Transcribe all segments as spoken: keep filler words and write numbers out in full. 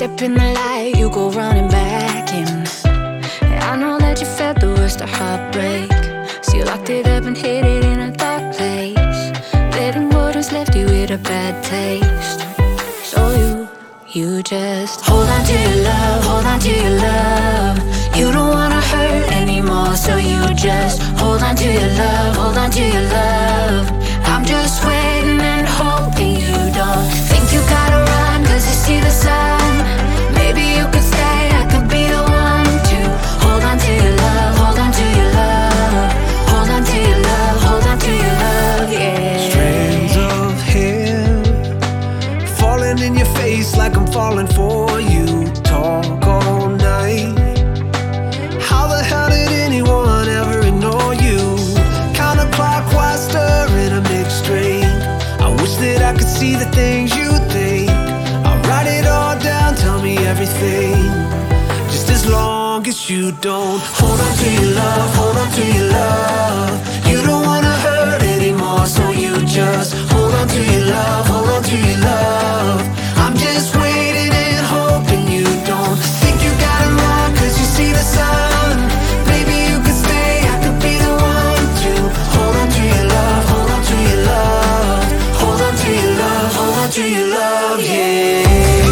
step in the light, you go running back in. I know that you felt the worst of heartbreak, so you locked it up and hid it in a dark place, letting what has left you with a bad taste. So you, you just hold on to your love, hold on to your love. You don't wanna hurt anymore, so you just hold on to your love, hold on to your love. I'm just waiting and hoping you don't think you gotta run, cause you see the sun. Maybe you could stay, I could be the one to hold on to your love, hold on to your love. Hold on to your love, hold on to your love, yeah. Strands of hair falling in your face like I'm falling for you. Talk all night. How the hell did anyone ever ignore you? Counterclockwise, stirring a mixed drink. I wish that I could see the things you think. I'll write it all down, tell me everything, just as long as you don't hold on to your love, hold on to your love. You don't wanna hurt anymore, so you just hold on to your love, hold on to your love. I'm just waiting and hoping you don't think you gotta run, cause you see the sun. Maybe you could stay, I could be the one to hold on to your love, hold on to your love. Hold on to your love, hold on to your love, yeah.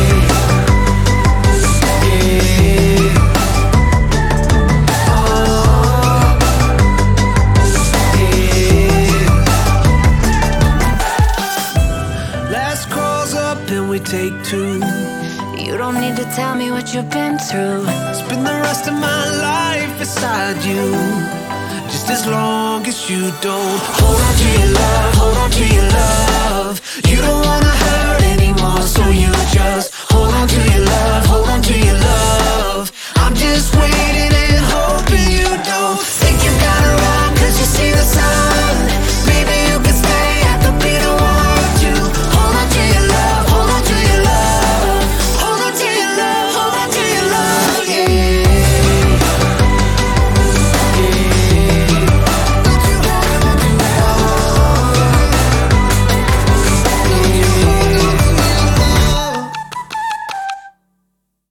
Take two. You don't need to tell me what you've been through. Spend the rest of my life beside you, just as long as you don't hold on to your love, hold on to your